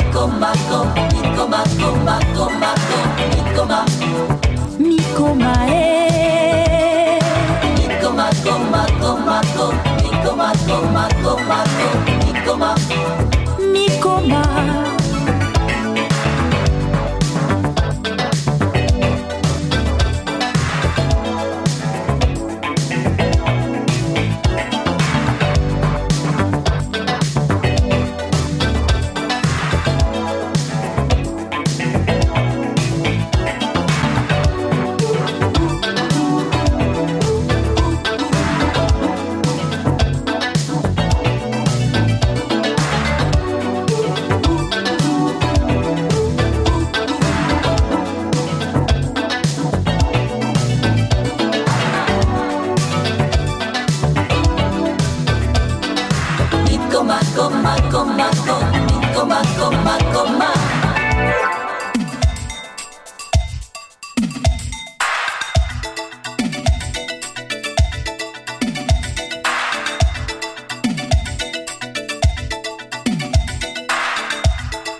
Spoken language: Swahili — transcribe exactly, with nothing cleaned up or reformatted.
coma, mi coma, coma, coma, mi coma, mi coma, eh. Mi coma, coma, coma, mi coma, coma, coma, mi coma, mi coma. coma, coma, coma, mi coma, coma, coma.